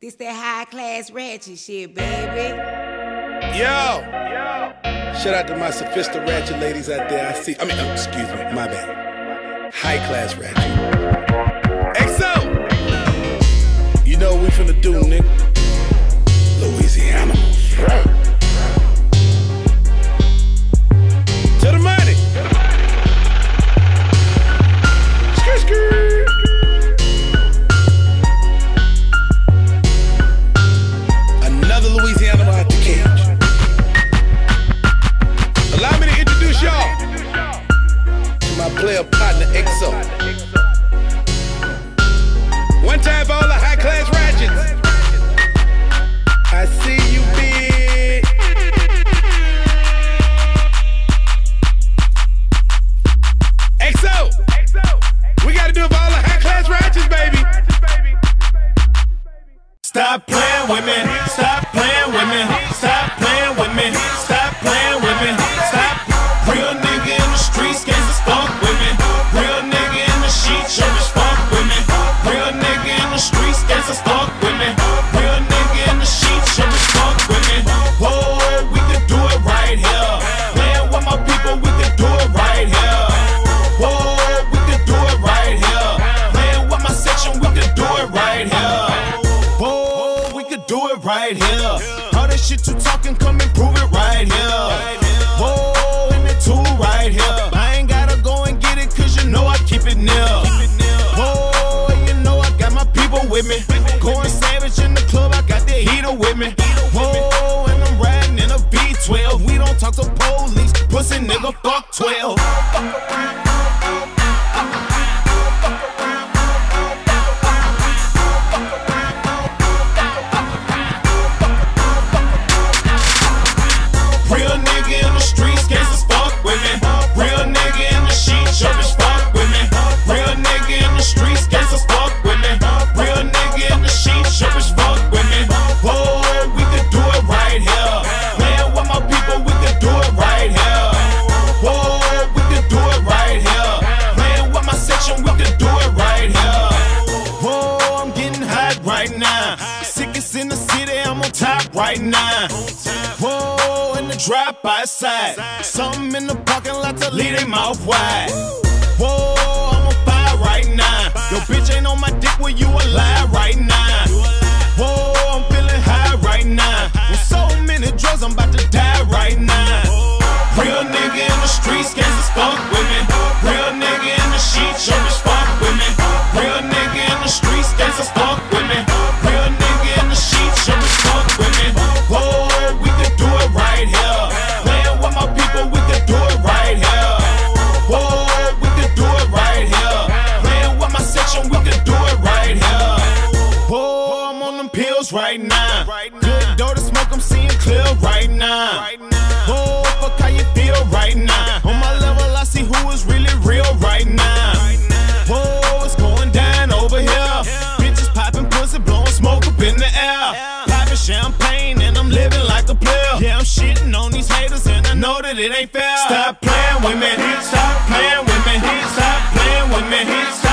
This that high class ratchet shit, baby. Yo! Shout out to my sophisticated ratchet ladies out there. Excuse me, my bad. High class ratchet. XO! You know what we finna do, nigga? Louisiana. To the money! Skr, skr. Another Louisiana out the cage. Allow me to introduce y'all to my player partner XO. One time for all the high class ratchets. I see you, bitch. XO, we gotta do it for all the high class ratchets, baby. Stop playing with me. Stop playing with me. Stop playing with me. Stop playing with me. Stop. Real nigga in the streets, gangsters funk with me. Real nigga in the sheets, showbiz funk with me. Real nigga in the streets, gangsters funk with me. Real nigga in the sheets, showbiz funk with me. Whoa, we could do it right here. Playing with my people, we could do it right here. Whoa, we could do it right here. Playing with my section, we could do it right here. Whoa, we could do it right here. All that shit you talking, come and prove it right here. Whoa, and the two right here. I ain't gotta go and get it, cause you know I keep it near. Whoa, you know I got my people with me. Going savage in the club, I got the heater with me. Whoa, and I'm riding in a V12. We don't talk to police, pussy nigga, fuck 12. Real nigga in the streets, gangsters fuck with me. Real nigga in the sheets, showbiz fuck with me. Real nigga in the streets, gangsters fuck with me. Real nigga in the sheets, showbiz fuck with me. Whoa, we could do it right here. Playing with my people, we could do it right here. Whoa, we could do it right here. Playing with my section, we could do it right here. Whoa, I'm getting hot right now. Sickest in the city, I'm on top right now. Whoa, in the drop by side. Something in the parking lot to leave their mouth wide. Whoa, I'm on fire right now. Your bitch ain't on my dick when you alive right now. Whoa, I'm feeling high right now. With so many drugs, I'm about to die right now. Real nigga in the streets, gangsters funk with me. Real nigga in the sheets, showbiz fuck with me. Real nigga in the streets, gangsters funk with me. Real nigga in the sheets, showbiz fuck with me. Whoa, we could do it right here. Playing with my people, we could do it right here. Whoa, we could do it right here. Playing with my section, we could do it right here. Whoa, I'm on them pills right now. Good dough to smoke, I'm seeing clear right now. Whoa, fuck how you feel right now. On my level, I see who is really real right now. Whoa, it's going down over here. Bitches popping pussy, blowing smoke up in the air. Popping champagne and I'm living like a player. Yeah, I'm shitting on these haters and I know that it ain't fair. Stop playing with me. Stop playing with me. Stop playing with me.